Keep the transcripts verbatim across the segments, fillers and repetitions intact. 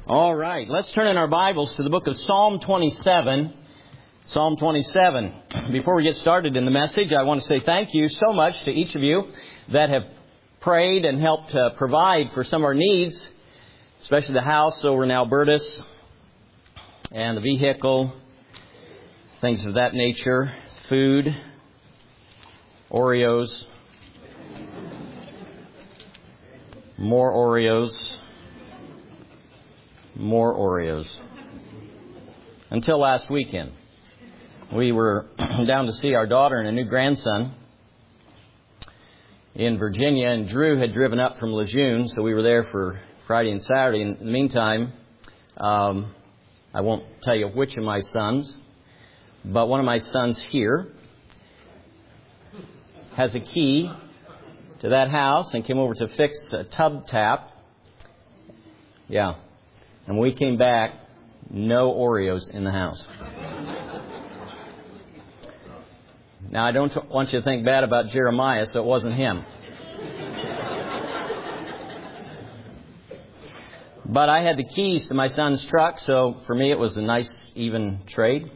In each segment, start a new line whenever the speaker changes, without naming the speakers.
All right, let's turn in our Bibles to the book of Psalm twenty-seven. Psalm twenty-seven. Before we get started in the message, I want to say thank you so much to each of you that have prayed and helped uh, provide for some of our needs, especially the house over in Albertus and the vehicle, things of that nature, food, Oreos, more Oreos. More Oreos. Until last weekend. We were down to see our daughter and a new grandson in Virginia, and Drew had driven up from Lejeune, so we were there for Friday and Saturday. In the meantime, um, I won't tell you which of my sons, but one of my sons here has a key to that house and came over to fix a tub tap. Yeah. And when we came back, no Oreos in the house. Now, I don't want you to think bad about Jeremiah, so it wasn't him. But I had the keys to my son's truck, so for me it was a nice, even trade.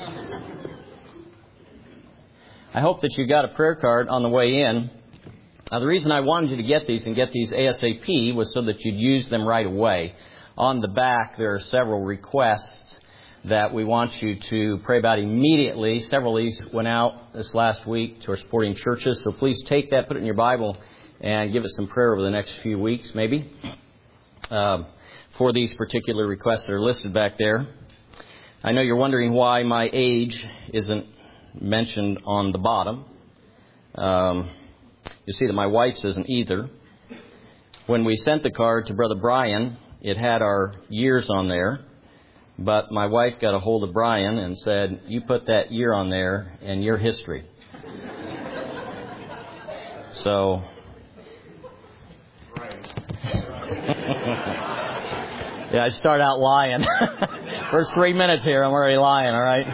I hope that you got a prayer card on the way in. Now, the reason I wanted you to get these and get these ASAP was so that you'd use them right away. On the back, there are several requests that we want you to pray about immediately. Several of these went out this last week to our supporting churches. So please take that, put it in your Bible, and give it some prayer over the next few weeks, maybe, uh, for these particular requests that are listed back there. I know you're wondering why my age isn't mentioned on the bottom. Um, you see that my wife's isn't either. When we sent the card to Brother Brian, it had our years on there, but my wife got a hold of Brian and said, you put that year on there and your history. So, yeah, I start out lying. First three minutes here, I'm already lying, all right?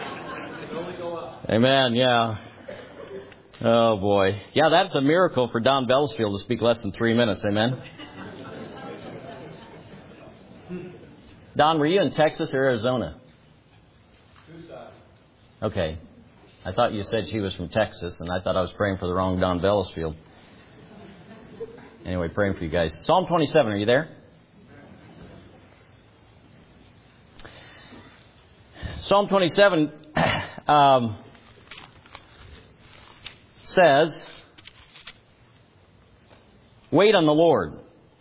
Amen, yeah. Oh, boy. Yeah, that's a miracle for Don Bellsfield to speak less than three minutes, amen? Don, were you in Texas or Arizona? Okay. I thought you said she was from Texas, and I thought I was praying for the wrong Don Bellisfield. Anyway, praying for you guys. Psalm twenty-seven, are you there? Psalm twenty-seven um, says, wait on the Lord.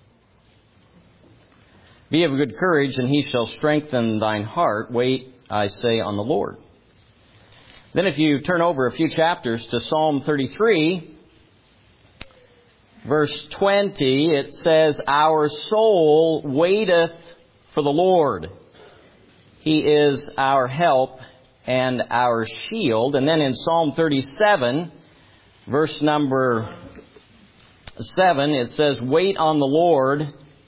Be of good courage, and he shall strengthen thine heart. Wait, I say, on the Lord. Then if you turn over a few chapters to Psalm thirty-three, verse twenty, it says, our soul waiteth for the Lord. He is our help and our shield. And then in Psalm thirty-seven, verse number seven, it says, wait on the Lord.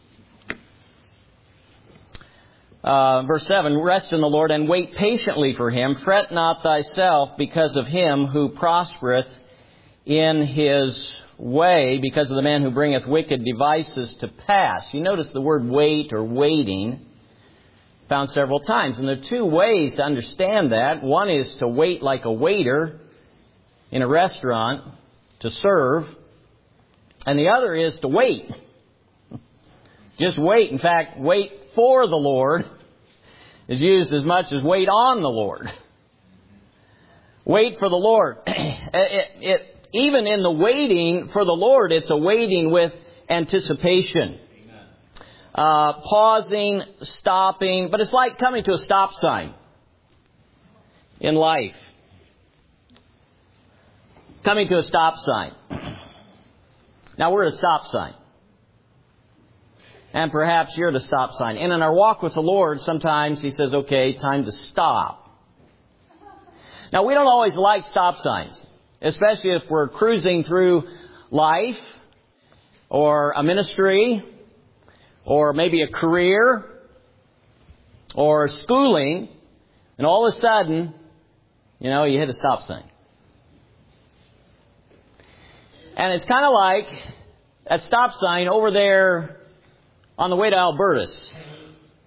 Uh, verse seven, rest in the Lord and wait patiently for him. Fret not thyself because of him who prospereth in his way, because of the man who bringeth wicked devices to pass. You notice the word wait or waiting found several times. And there are two ways to understand that. One is to wait like a waiter in a restaurant to serve. And the other is to wait. Just wait. In fact, wait for the Lord is used as much as wait on the Lord. Wait for the Lord. It, it, even in the waiting for the Lord, it's a waiting with anticipation. Uh, pausing, stopping, but it's like coming to a stop sign in life. Coming to a stop sign. Now we're at a stop sign. And perhaps you're the stop sign. And in our walk with the Lord, sometimes he says, okay, time to stop. Now, we don't always like stop signs, especially if we're cruising through life or a ministry or maybe a career or schooling. And all of a sudden, you know, you hit a stop sign. And it's kind of like that stop sign over there on the way to Albertus.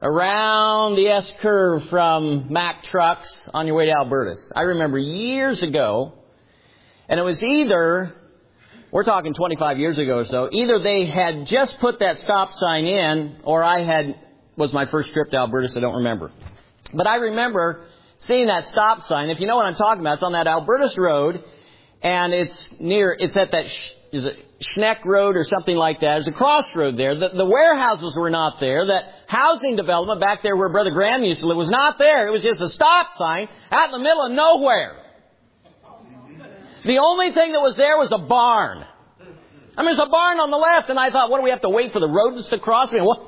around the S-curve from Mack Trucks on your way to Albertus. I remember years ago, and it was either, we're talking twenty-five years ago or so, either they had just put that stop sign in, or I had, was my first trip to Albertus, I don't remember. But I remember seeing that stop sign. If you know what I'm talking about, it's on that Albertus Road, and it's near, it's at that, is it Schneck Road or something like that. There's a crossroad there. The, the warehouses were not there. That housing development back there where Brother Graham used to live was not there. It was just a stop sign out in the middle of nowhere. The only thing that was there was a barn. I mean, there's a barn on the left, and I thought, what do we have to wait for the rodents to cross? I mean, what?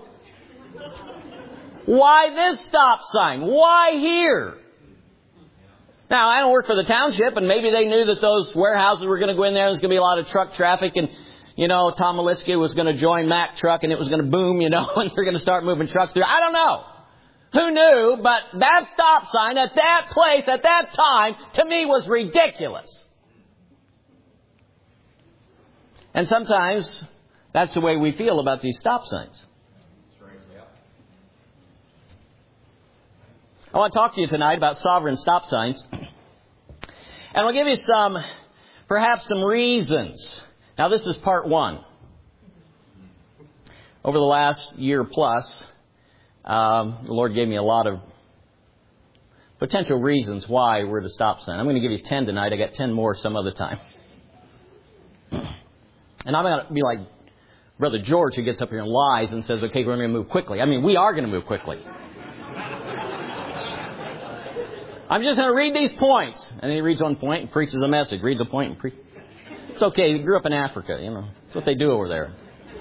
Why this stop sign? Why here? Now, I don't work for the township, and maybe they knew that those warehouses were going to go in there. There's going to be a lot of truck traffic, and, you know, Tom Maliski was going to join Mack Truck, and it was going to boom, you know, and they're going to start moving trucks through. I don't know. Who knew? But that stop sign at that place at that time, to me, was ridiculous. And sometimes that's the way we feel about these stop signs. I want to talk to you tonight about sovereign stop signs. And I'll give you some, perhaps some reasons. Now, this is part one. Over the last year plus, um, the Lord gave me a lot of potential reasons why we're at a stop sign. I'm going to give you ten tonight. I got ten more some other time. And I'm going to be like Brother George, who gets up here and lies and says, okay, we're going to move quickly. I mean, we are going to move quickly. I'm just going to read these points. And then he reads one point and preaches a message. Reads a point and preaches. It's okay. He grew up in Africa, you know. That's what they do over there.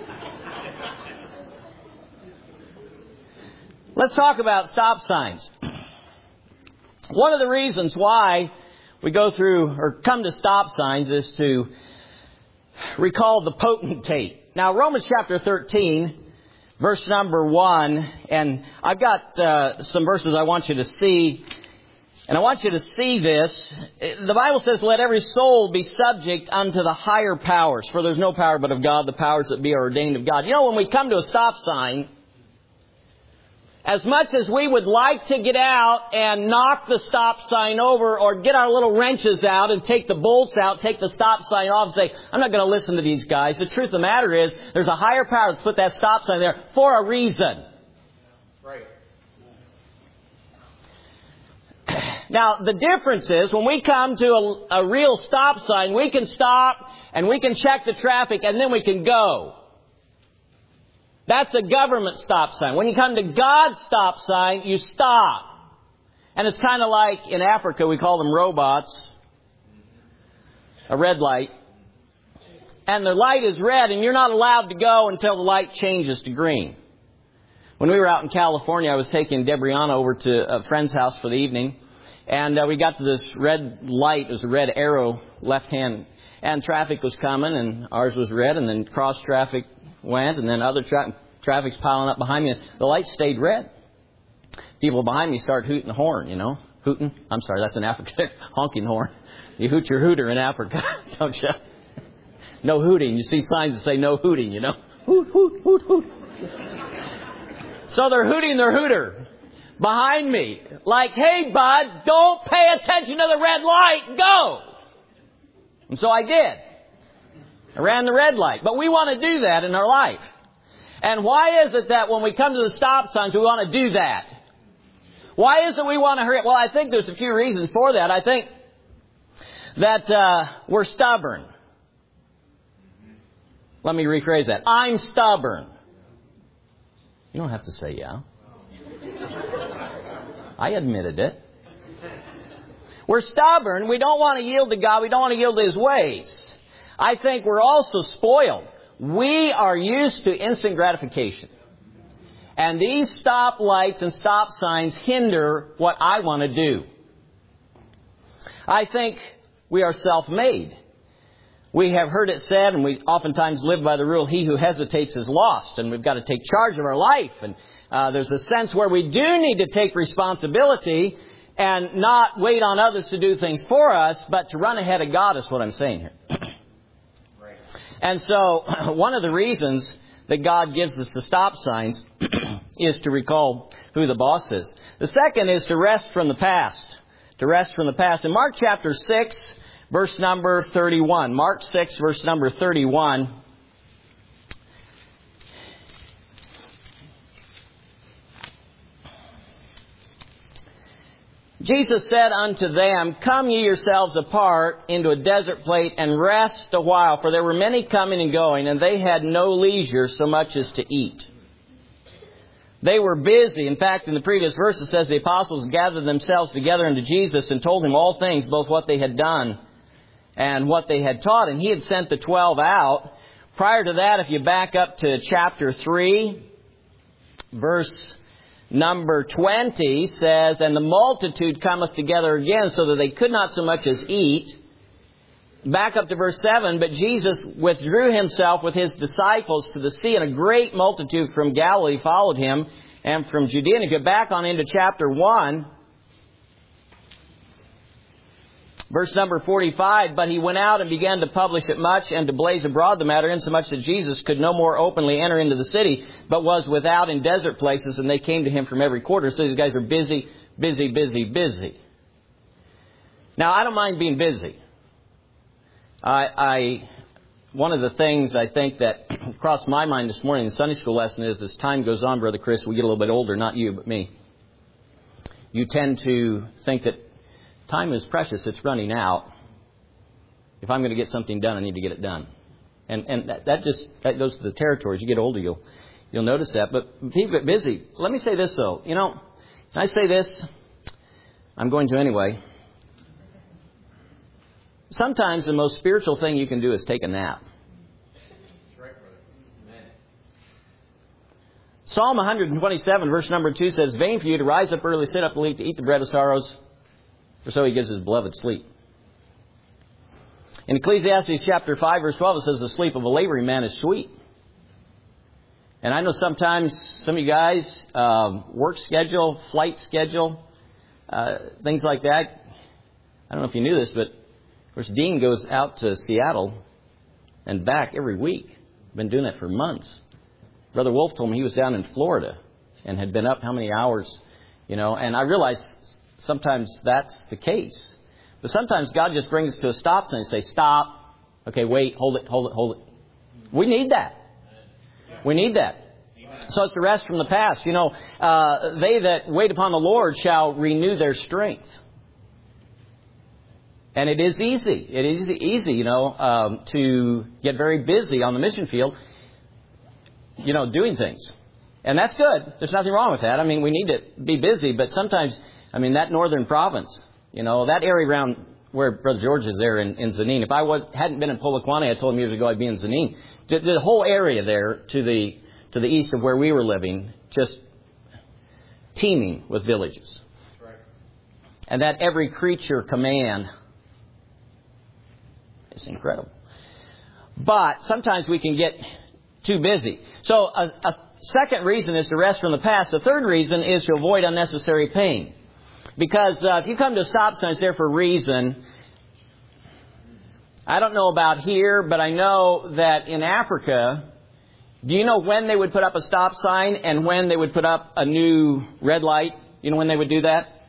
Let's talk about stop signs. One of the reasons why we go through or come to stop signs is to recall the potentate. Now, Romans chapter thirteen, verse number one, and I've got uh, some verses I want you to see. And I want you to see this. The Bible says, let every soul be subject unto the higher powers. For there's no power but of God, the powers that be are ordained of God. You know, when we come to a stop sign, as much as we would like to get out and knock the stop sign over or get our little wrenches out and take the bolts out, take the stop sign off and say, I'm not going to listen to these guys. The truth of the matter is, there's a higher power that's put that stop sign there for a reason. Right. Now, the difference is when we come to a, a real stop sign, we can stop and we can check the traffic and then we can go. That's a government stop sign. When you come to God's stop sign, you stop. And it's kind of like in Africa, we call them robots. A red light. And the light is red and you're not allowed to go until the light changes to green. When we were out in California, I was taking Debriana over to a friend's house for the evening. And uh, we got to this red light. It was a red arrow, left hand. And traffic was coming, and ours was red. And then cross traffic went, and then other tra- traffic's piling up behind me. The light stayed red. People behind me started hooting the horn, you know. Hooting? I'm sorry, that's an African honking horn. You hoot your hooter in Africa, don't you? No hooting. You see signs that say no hooting, you know. Hoot, hoot, hoot, hoot. So they're hooting their hooter behind me. Like, hey, bud, don't pay attention to the red light. Go. And so I did. I ran the red light. But we want to do that in our life. And why is it that when we come to the stop signs, we want to do that? Why is it we want to hurry up? Well, I think there's a few reasons for that. I think that uh, we're stubborn. Let me rephrase that. I'm stubborn. You don't have to say yeah. I admitted it. We're stubborn. We don't want to yield to God. We don't want to yield to His ways. I think we're also spoiled. We are used to instant gratification. And these stop lights and stop signs hinder what I want to do. I think we are self-made. We have heard it said, and we oftentimes live by the rule, he who hesitates is lost. And we've got to take charge of our life. And uh, there's a sense where we do need to take responsibility and not wait on others to do things for us, but to run ahead of God is what I'm saying here. Right. And so one of the reasons that God gives us the stop signs is to recall who the boss is. The second is to rest from the past. To rest from the past. In Mark chapter six, verse number thirty-one. Mark six, verse number thirty-one. Jesus said unto them, Come ye yourselves apart into a desert place and rest a while, for there were many coming and going, and they had no leisure so much as to eat. They were busy. In fact, in the previous verse it says the apostles gathered themselves together unto Jesus and told him all things, both what they had done and what they had taught. And he had sent the twelve out. Prior to that, if you back up to chapter three, verse number twenty says, And the multitude cometh together again, so that they could not so much as eat. Back up to verse seven, But Jesus withdrew himself with his disciples to the sea, and a great multitude from Galilee followed him, and from Judea. And if you go back on into chapter one, verse number forty-five, But he went out and began to publish it much, and to blaze abroad the matter, insomuch that Jesus could no more openly enter into the city, but was without in desert places, and they came to him from every quarter. So these guys are busy, busy, busy, busy. Now, I don't mind being busy. I, I, one of the things I think that crossed my mind this morning in the Sunday school lesson is, as time goes on, Brother Chris, we get a little bit older, not you, but me. You tend to think that time is precious. It's running out. If I'm going to get something done, I need to get it done. And and that, that just that goes to the territories. You get older, you'll you'll notice that. But people get busy. Let me say this, though. You know, can I say this? I'm going to anyway. Sometimes the most spiritual thing you can do is take a nap. Psalm one twenty-seven, verse number two says, Vain for you to rise up early, sit up late, to eat the bread of sorrows, for so he gives his beloved sleep. In Ecclesiastes chapter five, verse twelve, it says, The sleep of a laboring man is sweet. And I know sometimes some of you guys, um, work schedule, flight schedule, uh, things like that. I don't know if you knew this, but of course, Dean goes out to Seattle and back every week. Been doing that for months. Brother Wolf told me he was down in Florida and had been up how many hours, you know. And I realize sometimes that's the case. But sometimes God just brings us to a stop sign and say, stop. Okay, wait, hold it, hold it, hold it. We need that. We need that. So it's the rest from the past. You know, uh, they that wait upon the Lord shall renew their strength. And it is easy. It is easy, you know, um, to get very busy on the mission field, you know, doing things. And that's good. There's nothing wrong with that. I mean, we need to be busy, but sometimes, I mean, that northern province, you know, that area around where Brother George is there in, in Zanin. If I was, hadn't been in Polokwane, I told him years ago I'd be in Zanin. The, the whole area there to the to the east of where we were living, just teeming with villages. That's right. And that every creature command. It's incredible. But sometimes we can get too busy. So a, a second reason is to rest from the past. The third reason is to avoid unnecessary pain. Because uh, if you come to a stop sign, it's there for a reason. I don't know about here, but I know that in Africa, do you know when they would put up a stop sign and when they would put up a new red light? You know when they would do that?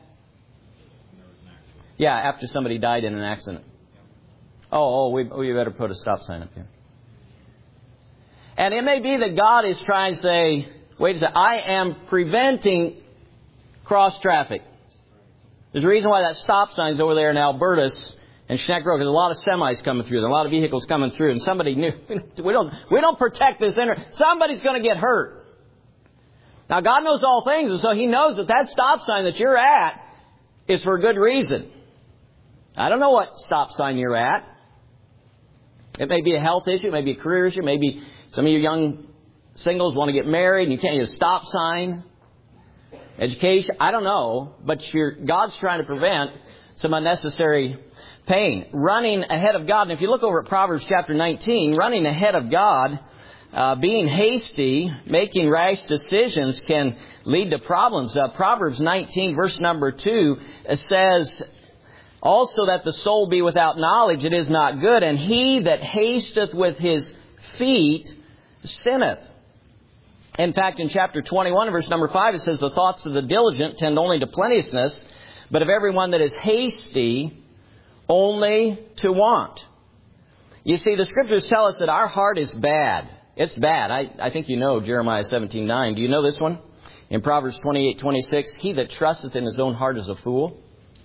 Yeah, after somebody died in an accident. Oh, oh, we, we better put a stop sign up here. And it may be that God is trying to say, wait a second, I am preventing cross traffic. There's a reason why that stop sign is over there in Albertus and Schneck Road, because a lot of semis coming through, there are a lot of vehicles coming through, and somebody knew, we don't, we don't protect this inner, somebody's going to get hurt. Now, God knows all things, and so He knows that that stop sign that you're at is for a good reason. I don't know what stop sign you're at. It may be a health issue, it may be a career issue, maybe some of you young singles want to get married and you can't use a stop sign. Education, I don't know, but you're, God's trying to prevent some unnecessary pain. Running ahead of God, and if you look over at Proverbs chapter nineteen, running ahead of God, uh, being hasty, making rash decisions can lead to problems. Uh, Proverbs nineteen, verse number two, says, Also that the soul be without knowledge, it is not good. And he that hasteth with his feet sinneth. In fact, in chapter twenty-one, verse number five, it says, the thoughts of the diligent tend only to plenteousness, but of everyone that is hasty, only to want. You see, the Scriptures tell us that our heart is bad. It's bad. I, I think you know Jeremiah seventeen nine. Do you know this one? In Proverbs twenty-eight twenty-six, he that trusteth in his own heart is a fool.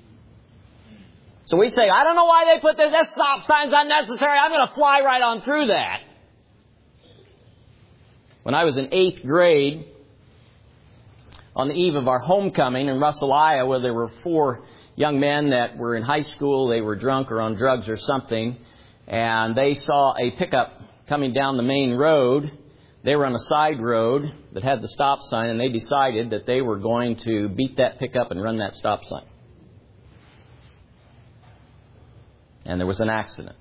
So we say, I don't know why they put this. That stop sign's unnecessary. I'm going to fly right on through that. When I was in eighth grade, on the eve of our homecoming in Russell, Iowa, there were four young men that were in high school. They were drunk or on drugs or something. And they saw a pickup coming down the main road. They were on a side road that had the stop sign, and they decided that they were going to beat that pickup and run that stop sign. And there was an accident.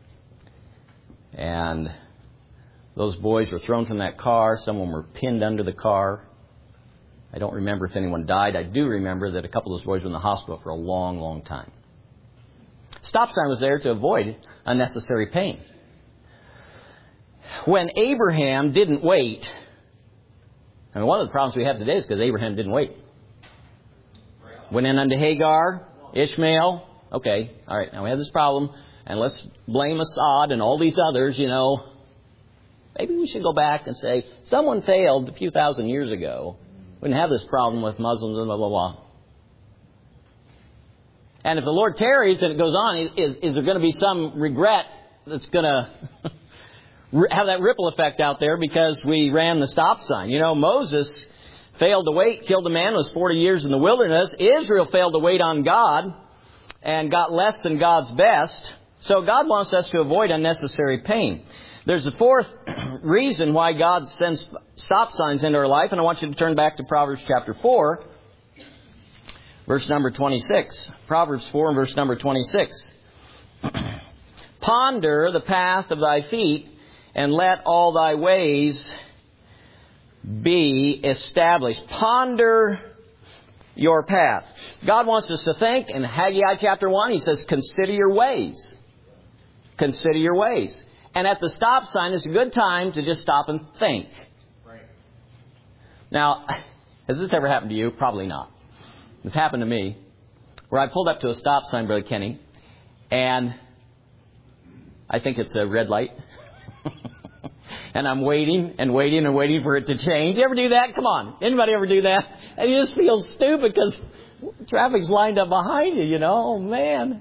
And those boys were thrown from that car. Some of them were pinned under the car. I don't remember if anyone died. I do remember that a couple of those boys were in the hospital for a long, long time. Stop sign was there to avoid unnecessary pain. When Abraham didn't wait, I mean, one of the problems we have today is because Abraham didn't wait. Went in unto Hagar, Ishmael. Okay, all right, now we have this problem, and let's blame Assad and all these others, you know. Maybe we should go back and say, someone failed a few thousand years ago. We didn't have this problem with Muslims and blah, blah, blah. And if the Lord tarries and it goes on, is, is there going to be some regret that's going to have that ripple effect out there because we ran the stop sign? You know, Moses failed to wait, killed a man, was forty years in the wilderness. Israel failed to wait on God and got less than God's best. So God wants us to avoid unnecessary pain. There's a fourth reason why God sends stop signs into our life, and I want you to turn back to Proverbs chapter four, verse number twenty-six. Proverbs four and verse number twenty-six. Ponder the path of thy feet, and let all thy ways be established. Ponder your path. God wants us to think. In Haggai chapter one, He says, consider your ways. Consider your ways. And at the stop sign, it's a good time to just stop and think. Right. Now, has this ever happened to you? Probably not. It's happened to me, where I pulled up to a stop sign, Brother Kenny, and I think it's a red light. And I'm waiting and waiting and waiting for it to change. You ever do that? Come on. Anybody ever do that? And you just feel stupid because traffic's lined up behind you, you know. Oh, man.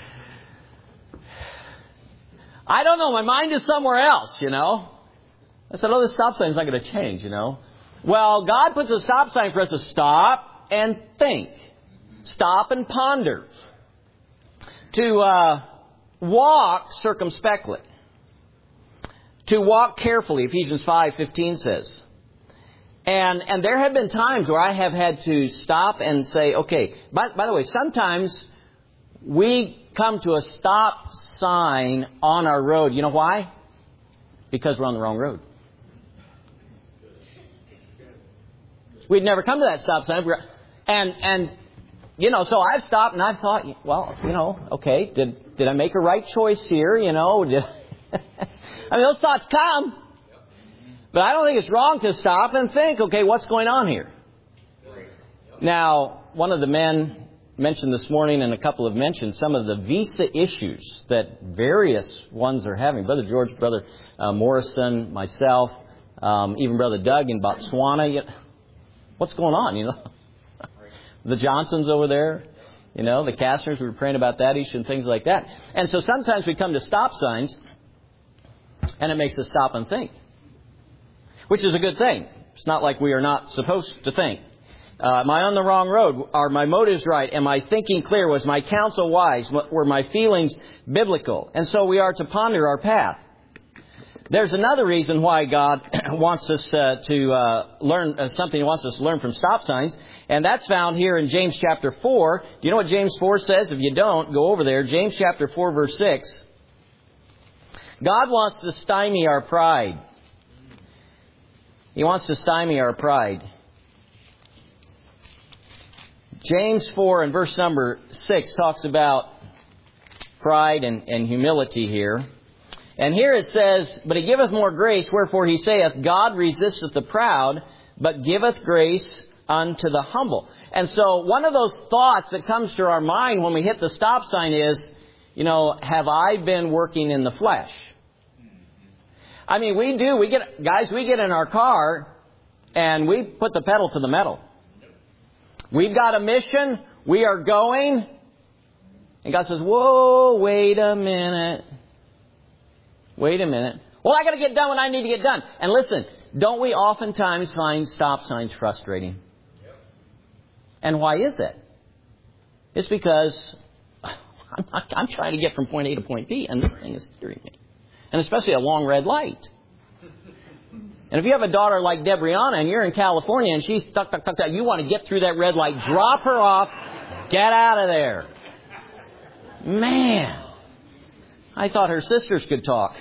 I don't know. My mind is somewhere else, you know. I said, oh, this stop sign's not going to change, you know. Well, God puts a stop sign for us to stop and think. Stop and ponder. To uh, walk circumspectly. To walk carefully, Ephesians five fifteen says. And and there have been times where I have had to stop and say, okay, by, by the way, sometimes we come to a stop sign on our road. You know why? Because we're on the wrong road. We'd never come to that stop sign. And, and you know, so I've stopped and I've thought, well, you know, okay, did did I make a right choice here? You know, did I mean, those thoughts come. But I don't think it's wrong to stop and think, okay, what's going on here? Now, one of the men mentioned this morning, and a couple have mentioned some of the visa issues that various ones are having. Brother George, Brother uh, Morrison, myself, um, even Brother Doug in Botswana. What's going on, you know? The Johnsons over there, you know, the Castners, we were praying about that issue and things like that. And so sometimes we come to stop signs, and it makes us stop and think, which is a good thing. It's not like we are not supposed to think. Uh, am I on the wrong road? Are my motives right? Am I thinking clear? Was my counsel wise? Were my feelings biblical? And so we are to ponder our path. There's another reason why God wants us uh, to uh, learn uh, something. He wants us to learn from stop signs. And that's found here in James chapter four. Do you know what James four says? If you don't, go over there. James chapter four, verse six. God wants to stymie our pride. He wants to stymie our pride. James four and verse number six talks about pride and, and humility here. And here it says, but He giveth more grace, wherefore He saith, God resisteth the proud, but giveth grace unto the humble. And so one of those thoughts that comes to our mind when we hit the stop sign is, you know, have I been working in the flesh? I mean, we do. We get, guys, we get in our car and we put the pedal to the metal. We've got a mission. We are going. And God says, whoa, wait a minute. Wait a minute. Well, I got to get done when I need to get done. And listen, don't we oftentimes find stop signs frustrating? Yep. And why is that? It's because I'm, not, I'm trying to get from point A to point B, and this thing is steering me. And especially a long red light. And if you have a daughter like Debriana and you're in California and she's tuck, tuck, tuck, tuck, you want to get through that red light, drop her off, get out of there. Man, I thought her sisters could talk.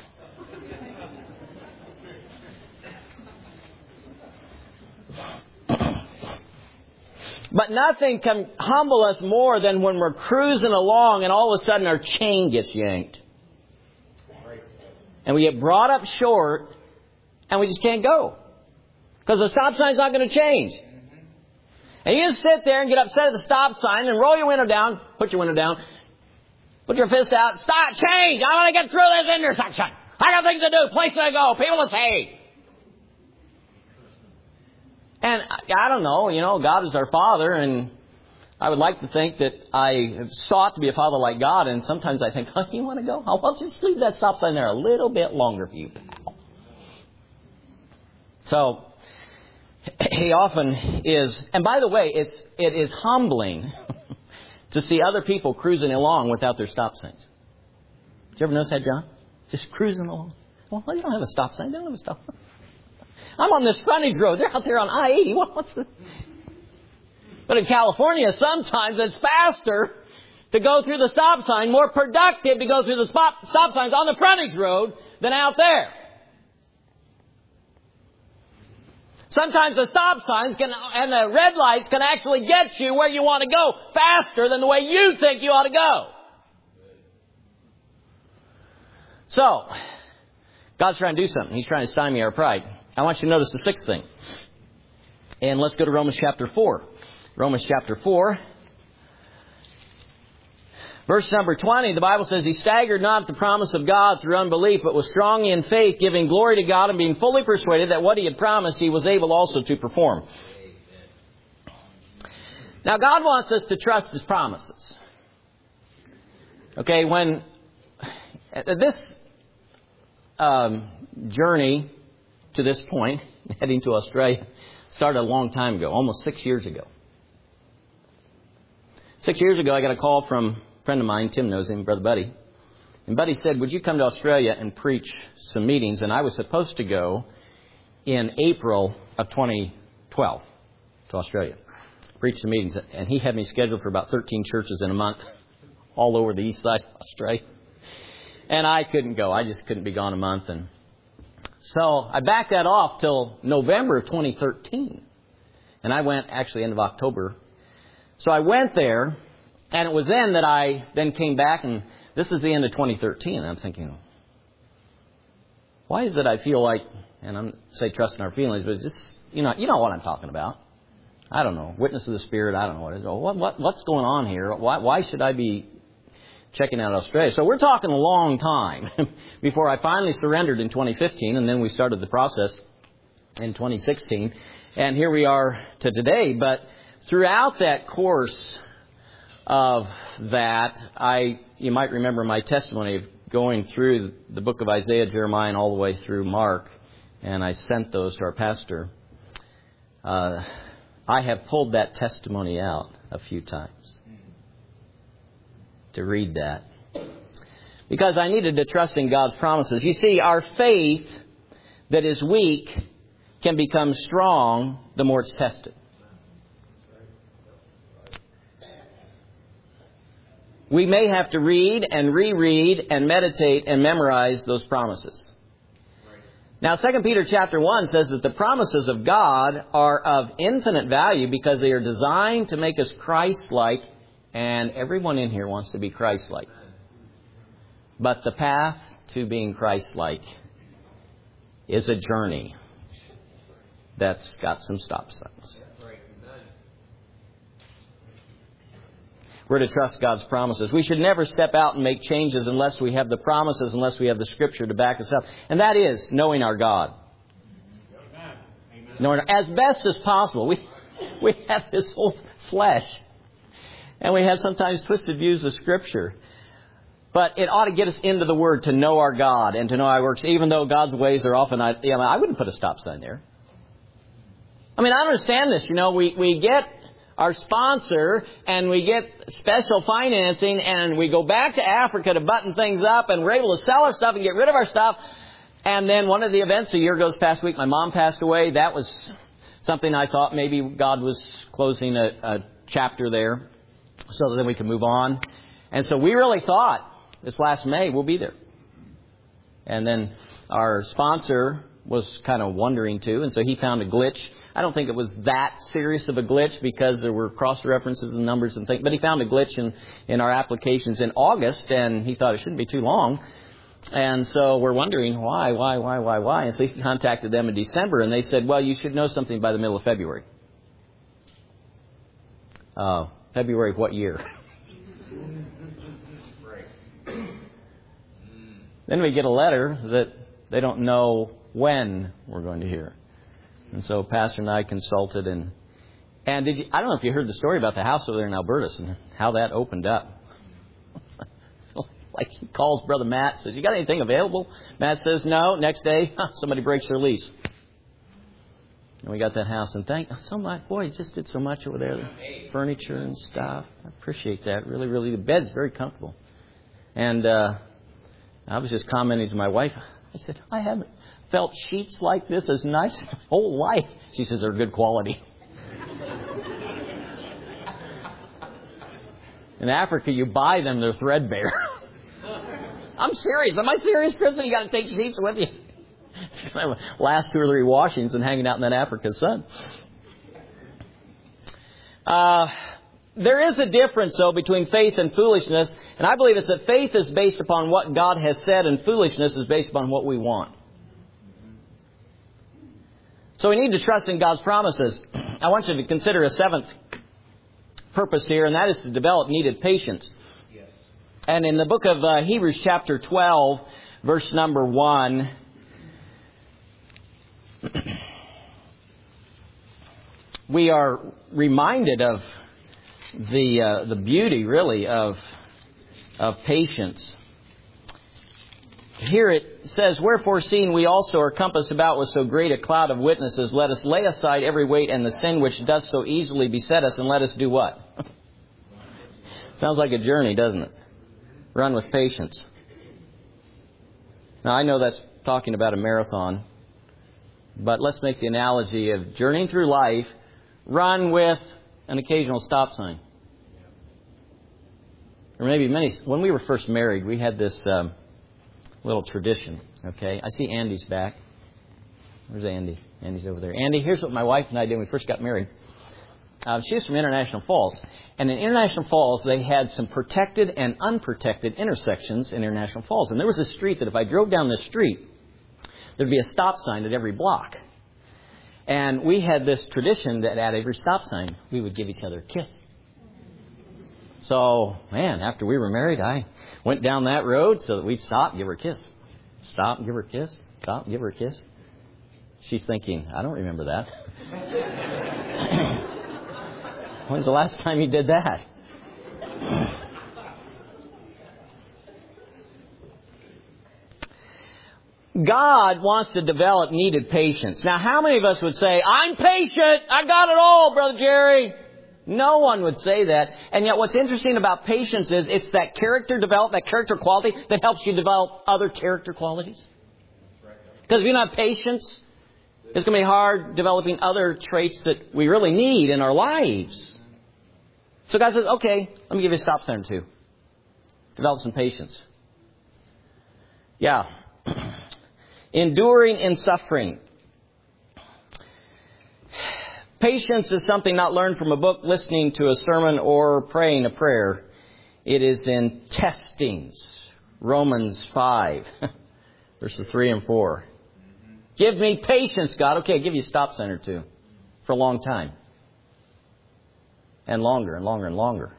But nothing can humble us more than when we're cruising along and all of a sudden our chain gets yanked. And we get brought up short and we just can't go. Because the stop sign's not going to change. And you just sit there and get upset at the stop sign and roll your window down, put your window down, put your fist out, stop, change, I want to get through this intersection. I got things to do, place to go, people to see. And I don't know, you know, God is our Father, and I would like to think that I have sought to be a father like God, and sometimes I think, oh, you want to go? Oh, well, just leave that stop sign there a little bit longer for you, pal. So, He often is, and by the way, it's it is humbling to see other people cruising along without their stop signs. Did you ever notice that, John? Just cruising along. Well, you don't have a stop sign. They don't have a stop sign. I'm on this frontage road. They're out there on I eighty. What, what's the... But in California, sometimes it's faster to go through the stop sign, more productive to go through the stop, stop signs on the frontage road than out there. Sometimes the stop signs can, and the red lights can actually get you where you want to go faster than the way you think you ought to go. So, God's trying to do something. He's trying to stymie our pride. I want you to notice the sixth thing. And let's go to Romans chapter four. Romans chapter four. Verse number twenty, the Bible says, He staggered not at the promise of God through unbelief, but was strong in faith, giving glory to God and being fully persuaded that what He had promised He was able also to perform. Now, God wants us to trust His promises. Okay, when this um, journey to this point, heading to Australia, started a long time ago, almost six years ago. Six years ago, I got a call from a friend of mine, Tim knows him, Brother Buddy. And Buddy said, would you come to Australia and preach some meetings? And I was supposed to go in April of twenty twelve to Australia. Preach some meetings. And he had me scheduled for about thirteen churches in a month, all over the east side of Australia. And I couldn't go. I just couldn't be gone a month. And so I backed that off till November of twenty thirteen. And I went actually end of October. So I went there, and it was then that I then came back, and this is the end of twenty thirteen. And I'm thinking, why is it I feel like, and I'm say trusting our feelings, but it's just, you know, you know what I'm talking about. I don't know. Witness of the Spirit, I don't know what it is. What, what, what's going on here? Why, why should I be checking out Australia? So we're talking a long time before I finally surrendered in twenty fifteen, and then we started the process in twenty sixteen. And here we are to today. But throughout that course of that, I you might remember my testimony of going through the book of Isaiah, Jeremiah, and all the way through Mark. And I sent those to our pastor. Uh, I have pulled that testimony out a few times to read that, because I needed to trust in God's promises. You see, our faith that is weak can become strong the more it's tested. We may have to read and reread and meditate and memorize those promises. Now, Second Peter chapter one says that the promises of God are of infinite value because they are designed to make us Christ-like, and everyone in here wants to be Christ-like. But the path to being Christ-like is a journey that's got some stop signs. We're to trust God's promises. We should never step out and make changes unless we have the promises, unless we have the Scripture to back us up. And that is knowing our God. Knowing as best as possible. We, we have this whole flesh. And we have sometimes twisted views of Scripture. But it ought to get us into the Word to know our God and to know how He works, even though God's ways are often... I, you know, I wouldn't put a stop sign there. I mean, I understand this. You know, we, we get our sponsor and we get special financing and we go back to Africa to button things up and we're able to sell our stuff and get rid of our stuff. And then one of the events a year goes past week, my mom passed away. That was something I thought maybe God was closing a, a chapter there so that then we could move on. And so we really thought this last May we'll be there. And then our sponsor was kind of wondering too, and so he found a glitch. I don't think it was that serious of a glitch because there were cross-references and numbers and things. But he found a glitch in, in our applications in August, and he thought it shouldn't be too long. And so we're wondering why, why, why, why, why. And so he contacted them in December, and they said, well, you should know something by the middle of February. Uh, February of what year? Then we get a letter that they don't know when we're going to hear. And so Pastor and I consulted, and and did you, I don't know if you heard the story about the house over there in Alberta and how that opened up. Like he calls Brother Matt, says, you got anything available? Matt says, no. Next day, somebody breaks their lease. And we got that house, and thank so much. Boy, he just did so much over there. The furniture and stuff. I appreciate that. Really, really. The bed's very comfortable. And uh, I was just commenting to my wife. I said, I haven't felt sheets like this as nice my whole life. She says, they're good quality. In Africa, you buy them, they're threadbare. I'm serious. Am I serious, Kristen? You got to take sheets with you. Last two or three washings and hanging out in that Africa sun. Uh, there is a difference, though, between faith and foolishness. And I believe it's that faith is based upon what God has said and foolishness is based upon what we want. So we need to trust in God's promises. I want you to consider a seventh purpose here, and that is to develop needed patience. Yes. And in the book of uh, Hebrews chapter twelve, verse number one, we are reminded of the uh, the beauty, really, of of patience. Here it says, wherefore, seeing we also are compassed about with so great a cloud of witnesses, let us lay aside every weight and the sin which does so easily beset us, and let us do what? Sounds like a journey, doesn't it? Run with patience. Now, I know that's talking about a marathon, but let's make the analogy of journeying through life, run with an occasional stop sign. Or maybe many. When we were first married, we had this um, little tradition. Okay, I see Andy's back. Where's Andy? Andy's over there. Andy, here's what my wife and I did when we first got married. Uh, she's from International Falls. And in International Falls, they had some protected and unprotected intersections in International Falls. And there was a street that if I drove down this street, there'd be a stop sign at every block. And we had this tradition that at every stop sign, we would give each other a kiss. So, man, after we were married, I went down that road so that we'd stop and give her a kiss. Stop and give her a kiss. Stop and give her a kiss. She's thinking, I don't remember that. When's the last time you did that? God wants to develop needed patience. Now, how many of us would say, I'm patient. I got it all, Brother Jerry. No one would say that. And yet what's interesting about patience is it's that character development, that character quality that helps you develop other character qualities. Because if you don't have patience, it's going to be hard developing other traits that we really need in our lives. So God says, okay, let me give you a stop sign or two. Develop some patience. Yeah. Enduring in suffering. Patience is something not learned from a book, listening to a sermon, or praying a prayer. It is in testings. Romans five. Verses three and four. Give me patience, God. Okay, I'll give you a stop sign or two for a long time. And longer and longer and longer.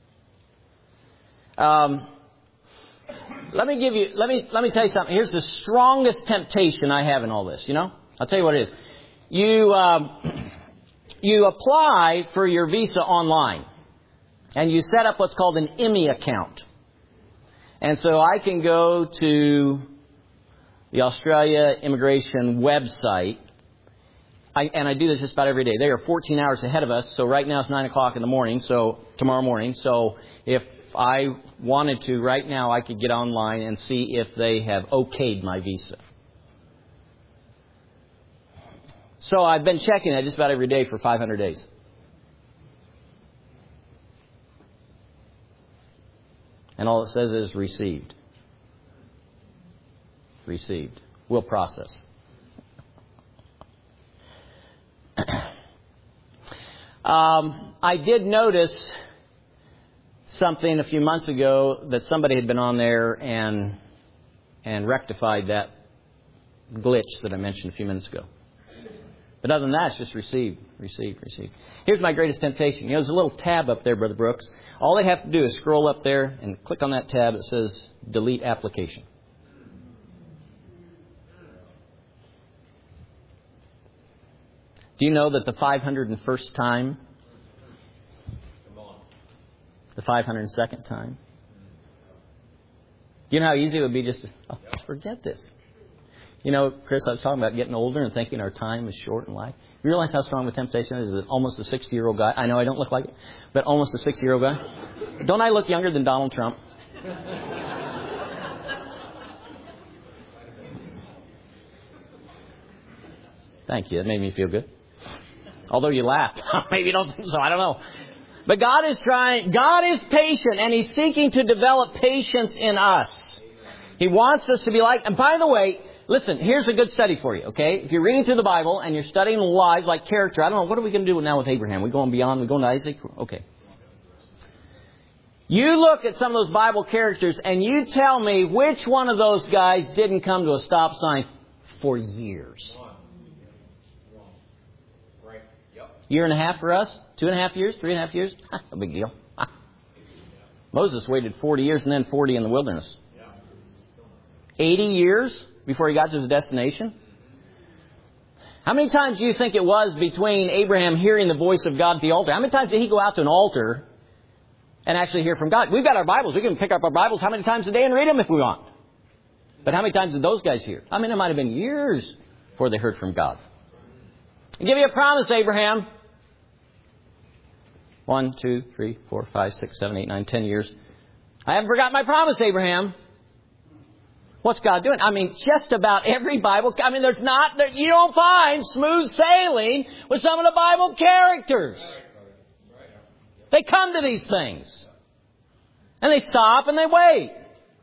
Um, let me give you, let me, let me tell you something. Here's the strongest temptation I have in all this, you know? I'll tell you what it is. You, um, you apply for your visa online. And you set up what's called an I M E account. And so I can go to the Australia immigration website. I, and I do this just about every day. They are fourteen hours ahead of us. So right now it's nine o'clock in the morning. So tomorrow morning. So if I wanted to right now, I could get online and see if they have okayed my visa. So I've been checking that just about every day for five hundred days. And all it says is received. Received. We'll process. um, I did notice something a few months ago that somebody had been on there and and rectified that glitch that I mentioned a few minutes ago. But other than that, it's just receive, receive, receive. Here's my greatest temptation. You know, there's a little tab up there, Brother Brooks. All they have to do is scroll up there and click on that tab that says delete application. Do you know that the five hundred first time, the five hundred second time, do you know how easy it would be just to, oh, forget this? You know, Chris, I was talking about getting older and thinking our time is short in life. You realize how strong the temptation is as almost a sixty-year-old guy? I know I don't look like it, but almost a sixty-year-old guy. Don't I look younger than Donald Trump? Thank you. That made me feel good. Although you laughed. Maybe you don't think so. I don't know. But God is trying, God is patient, and He's seeking to develop patience in us. He wants us to be like, and by the way, listen, here's a good study for you, okay? If you're reading through the Bible and you're studying lives like character, I don't know, what are we going to do now with Abraham? We're going beyond, we're going to Isaac? Okay. You look at some of those Bible characters and you tell me which one of those guys didn't come to a stop sign for years. Year and a half for us? Two and a half years? Three and a half years? No big deal. Moses waited forty years and then forty in the wilderness. eighty years before he got to his destination? How many times do you think it was between Abraham hearing the voice of God at the altar? How many times did he go out to an altar and actually hear from God? We've got our Bibles. We can pick up our Bibles how many times a day and read them if we want. But how many times did those guys hear? I mean, it might have been years before they heard from God. I'll give you a promise, Abraham. One, two, three, four, five, six, seven, eight, nine, ten years. I haven't forgotten my promise, Abraham. What's God doing? I mean, just about every Bible... I mean, there's not... There, you don't find smooth sailing with some of the Bible characters. They come to these things. And they stop and they wait.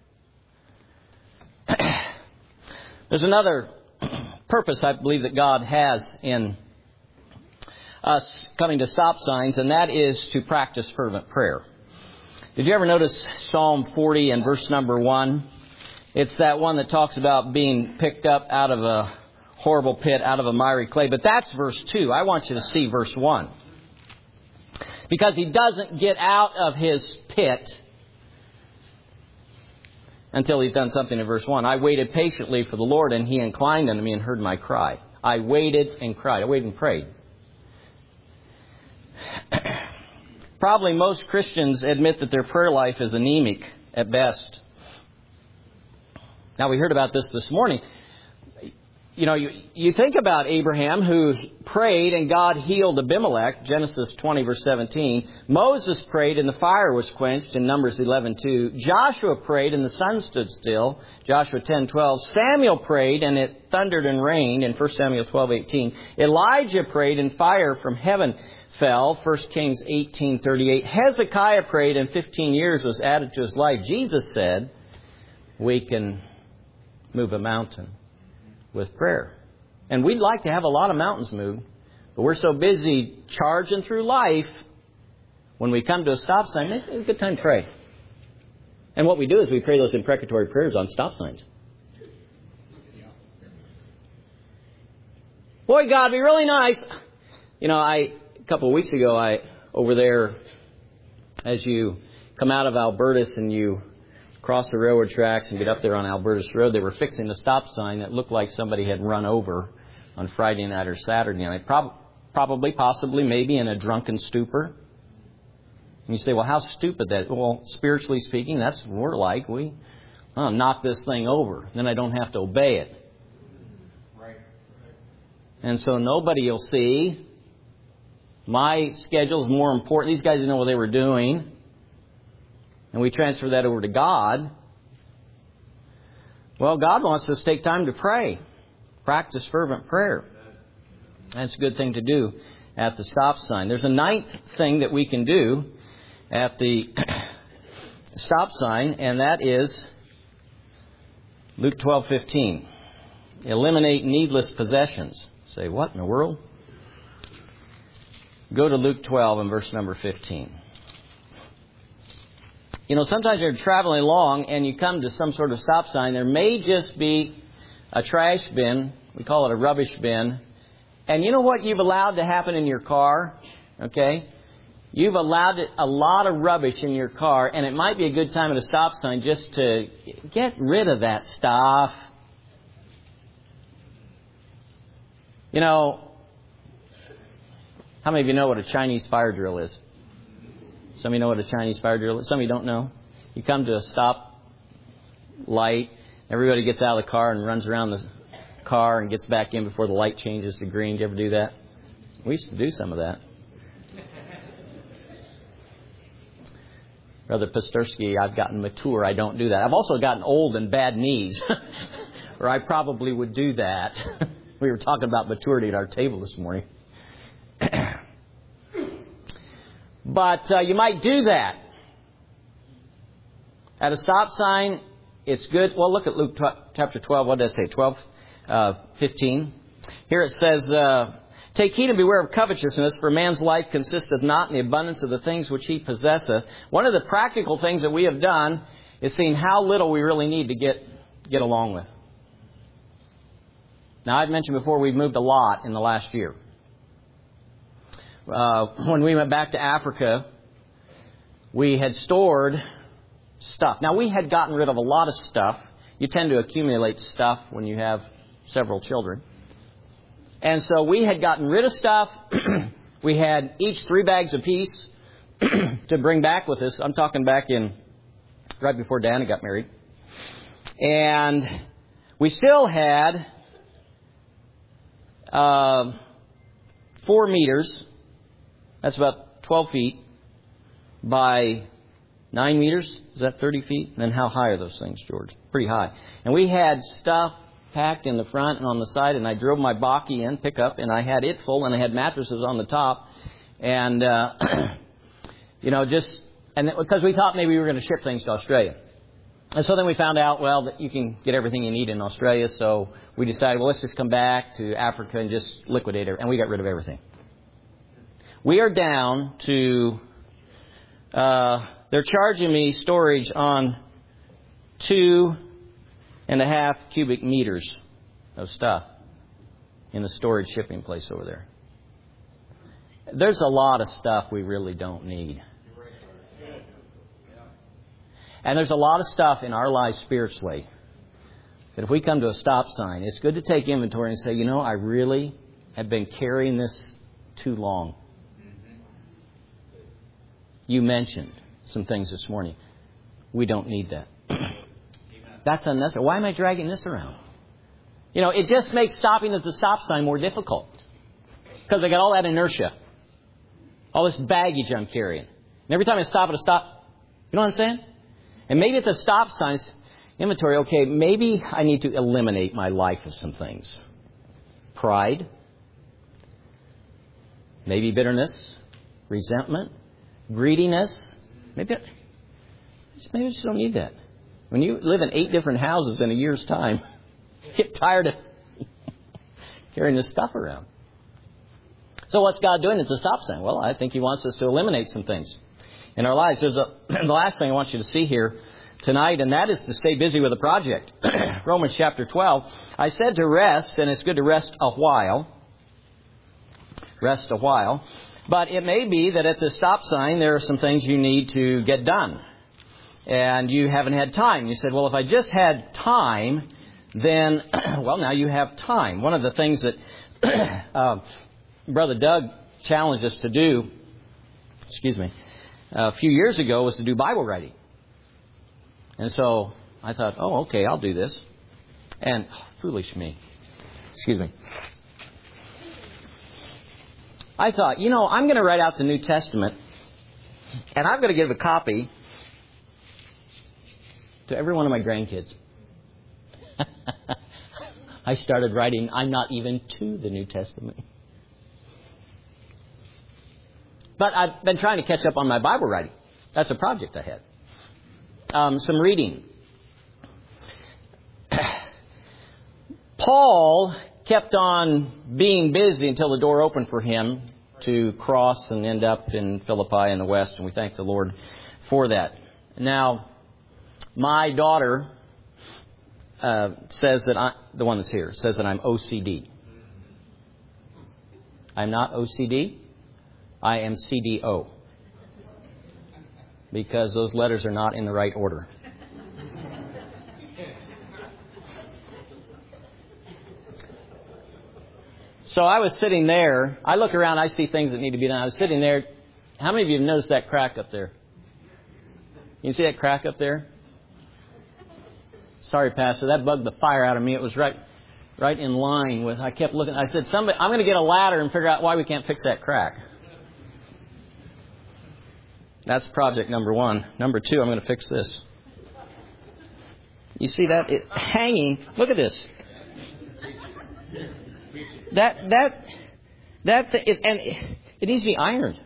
There's another purpose, I believe, that God has in us coming to stop signs, and that is to practice fervent prayer. Did you ever notice Psalm forty and verse number one? It's that one that talks about being picked up out of a horrible pit, out of a miry clay. But that's verse two. I want you to see verse one. Because he doesn't get out of his pit until he's done something in verse one. I waited patiently for the Lord, and he inclined unto me and heard my cry. I waited and cried. I waited and prayed. Probably most Christians admit that their prayer life is anemic at best. Now, we heard about this this morning. You know, you, you think about Abraham, who prayed and God healed Abimelech, Genesis twenty, verse seventeen. Moses prayed and the fire was quenched in Numbers eleven two. Joshua prayed and the sun stood still, Joshua ten twelve. Samuel prayed and it thundered and rained in First Samuel twelve eighteen. Elijah prayed and fire from heaven fell, First Kings eighteen thirty-eight. Hezekiah prayed and fifteen years was added to his life. Jesus said, we can move a mountain with prayer. And we'd like to have a lot of mountains moved, but we're so busy charging through life, when we come to a stop sign, it's a good time to pray. And what we do is we pray those imprecatory prayers on stop signs. Boy, God, it'd be really nice. You know, I a couple of weeks ago, I over there, as you come out of Albertus and you cross the railroad tracks and get up there on Albertus Road, they were fixing a stop sign that looked like somebody had run over on Friday night or Saturday night. Prob- probably, possibly, maybe in a drunken stupor. And you say, well, how stupid that? Well, spiritually speaking, that's what we're like. We oh, knock this thing over. Then I don't have to obey it.
Right.
And so nobody will see. My schedule is more important. These guys didn't know what they were doing. And we transfer that over to God. Well, God wants us to take time to pray. Practice fervent prayer. That's a good thing to do at the stop sign. There's a ninth thing that we can do at the stop sign, and that is Luke twelve fifteen. Eliminate needless possessions. Say, what in the world? Go to Luke twelve and verse number fifteen. You know, sometimes you're traveling along and you come to some sort of stop sign. There may just be a trash bin. We call it a rubbish bin. And you know what you've allowed to happen in your car? Okay? You've allowed a lot of rubbish in your car, and it might be a good time at a stop sign just to get rid of that stuff. You know, how many of you know what a Chinese fire drill is? Some of you know what a Chinese fire drill is. Some of you don't know. You come to a stop light. Everybody gets out of the car and runs around the car and gets back in before the light changes to green. Did you ever do that? We used to do some of that. Brother Pastersky, I've gotten mature. I don't do that. I've also gotten old and bad knees, or I probably would do that. We were talking about maturity at our table this morning. But uh, you might do that. At a stop sign, it's good. Well, look at Luke chapter twelve. What did I say? twelve, uh, fifteen. Here it says, uh, take heed and beware of covetousness, for man's life consisteth not in the abundance of the things which he possesseth. One of the practical things that we have done is seeing how little we really need to get, get along with. Now, I've mentioned before we've moved a lot in the last year. Uh, when we went back to Africa, we had stored stuff. Now, we had gotten rid of a lot of stuff. You tend to accumulate stuff when you have several children. And so we had gotten rid of stuff. We had each three bags apiece to bring back with us. I'm talking back in right before Diana got married. And we still had uh, four meters. That's about twelve feet by nine meters. Is that thirty feet? And then how high are those things, George? Pretty high. And we had stuff packed in the front and on the side, and I drove my Baki in, pickup, and I had it full, and I had mattresses on the top. And, uh, you know, just, and because we thought maybe we were going to ship things to Australia. And so then we found out, well, that you can get everything you need in Australia. So we decided, well, let's just come back to Africa and just liquidate it. And we got rid of everything. We are down to, uh, they're charging me storage on two and a half cubic meters of stuff in the storage shipping place over there. There's a lot of stuff we really don't need. And there's a lot of stuff in our lives spiritually that if we come to a stop sign, it's good to take inventory and say, you know, I really have been carrying this too long. You mentioned some things this morning. We don't need that. That's unnecessary. Why am I dragging this around? You know, it just makes stopping at the stop sign more difficult. Because I got all that inertia. All this baggage I'm carrying. And every time I stop at a stop, you know what I'm saying? And maybe at the stop signs, inventory, okay, maybe I need to eliminate my life of some things. Pride. Maybe bitterness. Resentment. Greediness. Maybe, maybe I just don't need that. When you live in eight different houses in a year's time, you get tired of carrying this stuff around. So what's God doing at the stop sign? Well, I think He wants us to eliminate some things in our lives. There's a, the last thing I want you to see here tonight, and that is to stay busy with a project. Romans chapter twelve. I said to rest, and it's good to rest a while. rest a while. But it may be that at the stop sign there are some things you need to get done. And you haven't had time. You said, well, if I just had time, then, well, now you have time. One of the things that uh, Brother Doug challenged us to do, excuse me, a few years ago was to do Bible writing. And so I thought, oh, okay, I'll do this. And oh, foolish me. Excuse me. I thought, you know, I'm going to write out the New Testament, and I'm going to give a copy to every one of my grandkids. I started writing, I'm not even to the New Testament. But I've been trying to catch up on my Bible writing. That's a project I had. Um, some reading. Paul kept on being busy until the door opened for him to cross and end up in Philippi in the West, and we thank the Lord for that. Now, my daughter uh, says that I, the one that's here, says that I'm O C D. I'm not O C D. I am C D O. Because those letters are not in the right order. So I was sitting there. I look around. I see things that need to be done. I was sitting there. How many of you have noticed that crack up there? You see that crack up there? Sorry, Pastor. That bugged the fire out of me. It was right, right in line with. I kept looking. I said, "Somebody, I'm going to get a ladder and figure out why we can't fix that crack." That's project number one. Number two, I'm going to fix this. You see that? It hanging. Look at this. That, that, that, it, and it, it needs to be ironed.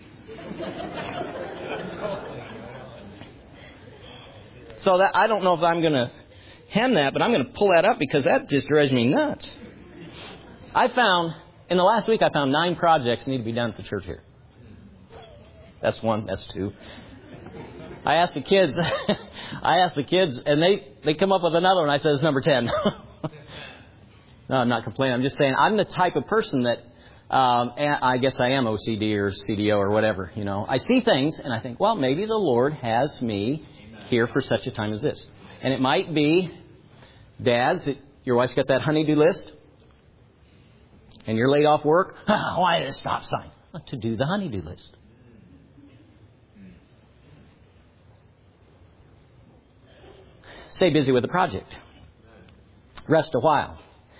So that, I don't know if I'm going to hem that, but I'm going to pull that up because that just drives me nuts. I found, in the last week, I found nine projects that need to be done at the church here. That's one. That's two. I asked the kids, I asked the kids, and they, they come up with another one. I said, it's number ten. No, I'm not complaining. I'm just saying I'm the type of person that, um, I guess I am O C D or C D O or whatever, you know. I see things and I think, well, maybe the Lord has me here for such a time as this. And it might be, dads, your wife's got that honey-do list, and you're laid off work. Why the stop sign? To do the honey-do list. Stay busy with the project. Rest a while.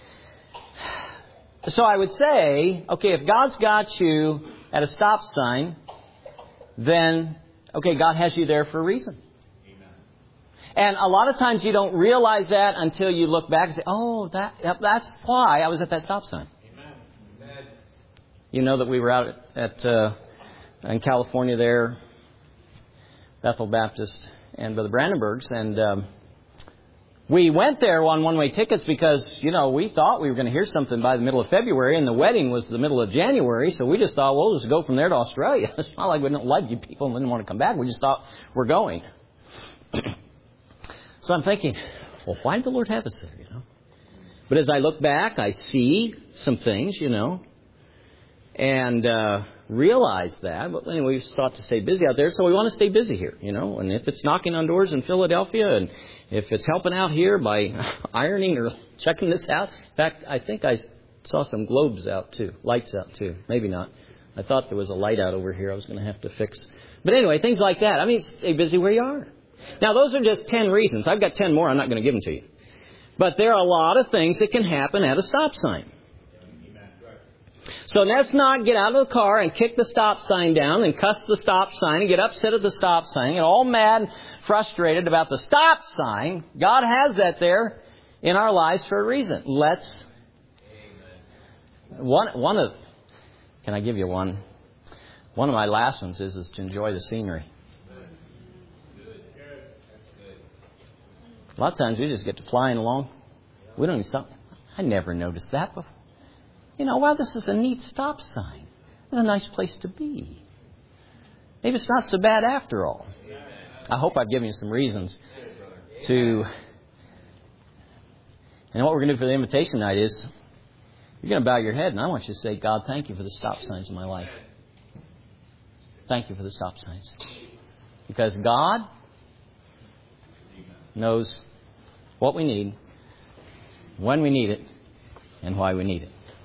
So I would say, okay, if God's got you at a stop sign, then, okay, God has you there for a reason. Amen. And a lot of times you don't realize that until you look back and say, oh, that that's why I was at that stop sign. Amen. You know that we were out at, at uh, in California there, Bethel Baptist and Brother Brandenburg's, and um, we went there on one-way tickets because, you know, we thought we were going to hear something by the middle of February, and the wedding was the middle of January, so we just thought, well, we'll just go from there to Australia. It's not like we don't like you people and didn't want to come back. We just thought we're going. So I'm thinking, well, why did the Lord have us there, you know? But as I look back, I see some things, you know, and uh, realize that. But anyway, we sought to stay busy out there, so we want to stay busy here, you know. And if it's knocking on doors in Philadelphia, and if it's helping out here by ironing or checking this out. In fact, I think I saw some globes out too, lights out too. Maybe not. I thought there was a light out over here I was going to have to fix. But anyway, things like that. I mean, stay busy where you are. Now, those are just ten reasons. I've got ten more. I'm not going to give them to you. But there are a lot of things that can happen at a stop sign. So let's not get out of the car and kick the stop sign down and cuss the stop sign and get upset at the stop sign and all mad and frustrated about the stop sign. God has that there in our lives for a reason. Let's... One, one of... Can I give you one? One of my last ones is, is to enjoy the scenery. A lot of times we just get to flying along. We don't even stop. I never noticed that before. You know, wow, this is a neat stop sign. It's a nice place to be. Maybe it's not so bad after all. I hope I've given you some reasons to... And what we're going to do for the invitation night is You're going to bow your head, and I want you to say, God, thank you for the stop signs in my life. Thank you for the stop signs. Because God knows what we need, when we need it, and why we need it.